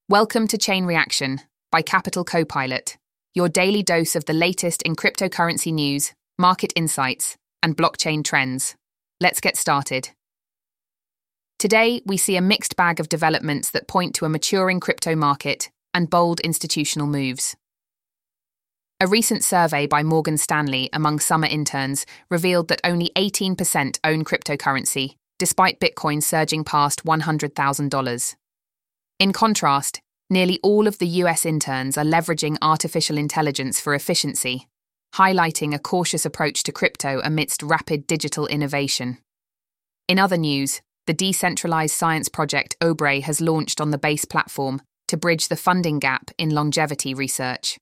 Welcome to Chain Reaction by Capital Copilot, your daily dose of the latest in cryptocurrency news, market insights, and blockchain trends. Let's get started. Today, we see a mixed bag of developments that point to a maturing crypto market and bold institutional moves. A recent survey by Morgan Stanley among summer interns revealed that only 18% own cryptocurrency, despite Bitcoin surging past $100,000. In contrast, nearly all of the US interns are leveraging artificial intelligence for efficiency, highlighting a cautious approach to crypto amidst rapid digital innovation. In other news, the decentralized science project Obre has launched on the Base platform to bridge the funding gap in longevity research.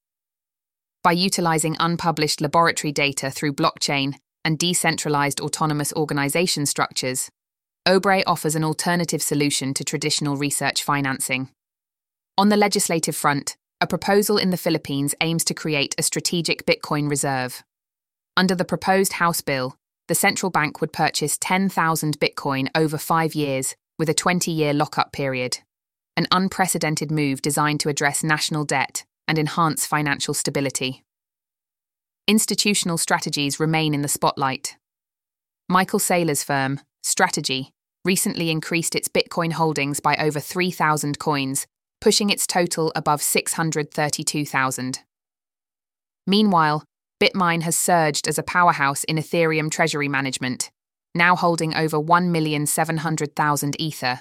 By utilizing unpublished laboratory data through blockchain and decentralized autonomous organization structures, Obre offers an alternative solution to traditional research financing. On the legislative front, a proposal in the Philippines aims to create a strategic Bitcoin reserve. Under the proposed House bill, the central bank would purchase 10,000 Bitcoin over 5 years with a 20-year lockup period, an unprecedented move designed to address national debt and enhance financial stability. Institutional strategies remain in the spotlight. Michael Saylor's firm, Strategy, recently increased its Bitcoin holdings by over 3,000 coins, pushing its total above 632,000. Meanwhile, BitMine has surged as a powerhouse in Ethereum treasury management, now holding over 1,700,000 Ether.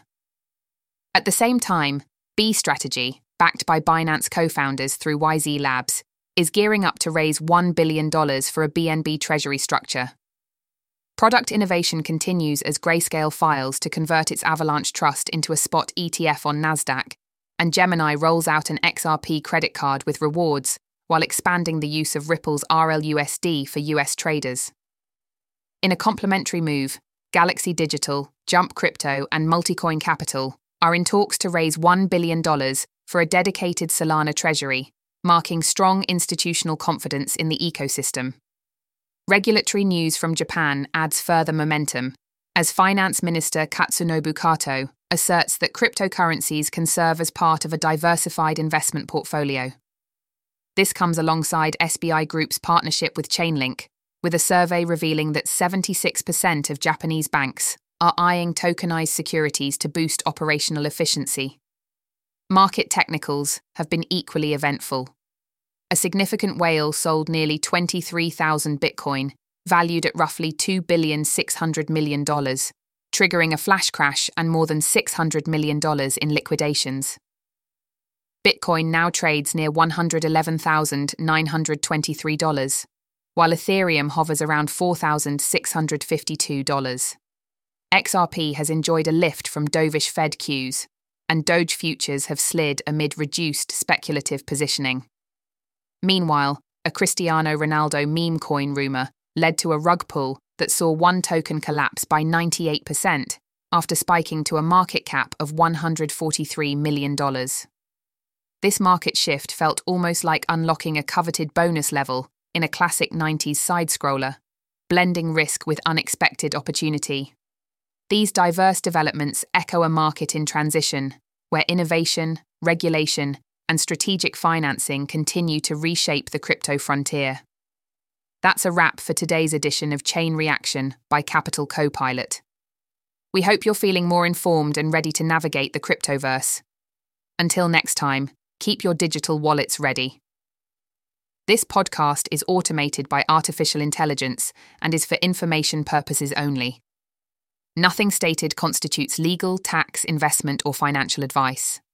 At the same time, B-Strategy, backed by Binance co-founders through YZ Labs, is gearing up to raise $1 billion for a BNB treasury structure. Product innovation continues as Grayscale files to convert its Avalanche Trust into a spot ETF on Nasdaq, and Gemini rolls out an XRP credit card with rewards while expanding the use of Ripple's RLUSD for US traders. In a complementary move, Galaxy Digital, Jump Crypto, and Multicoin Capital are in talks to raise $1 billion for a dedicated Solana treasury, marking strong institutional confidence in the ecosystem. Regulatory news from Japan adds further momentum, as Finance Minister Katsunobu Kato asserts that cryptocurrencies can serve as part of a diversified investment portfolio. This comes alongside SBI Group's partnership with Chainlink, with a survey revealing that 76% of Japanese banks are eyeing tokenized securities to boost operational efficiency. Market technicals have been equally eventful. A significant whale sold nearly 23,000 Bitcoin, valued at roughly $2.6 billion, triggering a flash crash and more than $600 million in liquidations. Bitcoin now trades near $111,923, while Ethereum hovers around $4,652. XRP has enjoyed a lift from dovish Fed cues, and Doge futures have slid amid reduced speculative positioning. Meanwhile, a Cristiano Ronaldo meme coin rumor led to a rug pull that saw one token collapse by 98% after spiking to a market cap of $143 million. This market shift felt almost like unlocking a coveted bonus level in a classic 90s side-scroller, blending risk with unexpected opportunity. These diverse developments echo a market in transition, where innovation, regulation, and strategic financing continue to reshape the crypto frontier. That's a wrap for today's edition of Chain Reaction by Capital Copilot. We hope you're feeling more informed and ready to navigate the cryptoverse. Until next time, keep your digital wallets ready. This podcast is automated by artificial intelligence and is for information purposes only. Nothing stated constitutes legal, tax, investment, or financial advice.